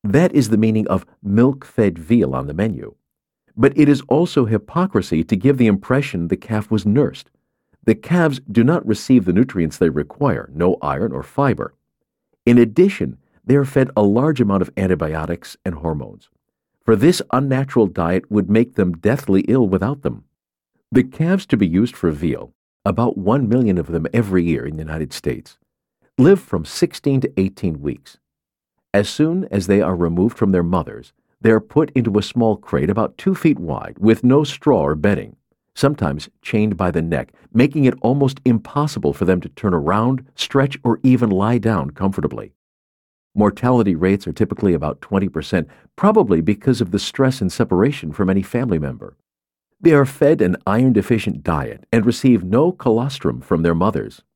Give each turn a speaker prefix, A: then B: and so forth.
A: That is the meaning of milk-fed veal on the menu. But it is also hypocrisy to give the impression the calf was nursed. The calves do not receive the nutrients they require, no iron or fiber. In addition, they are fed a large amount of antibiotics and hormones. For this unnatural diet would make them deathly ill without them. The calves to be used for veal, about 1 million of them every year in the United States, live from 16 to 18 weeks. As soon as they are removed from their mothers, they are put into a small crate about 2 feet wide with no straw or bedding, sometimes chained by the neck, making it almost impossible for them to turn around, stretch, or even lie down comfortably. Mortality rates are typically about 20%, probably because of the stress and separation from any family member. They are fed an iron-deficient diet and receive no colostrum from their mothers.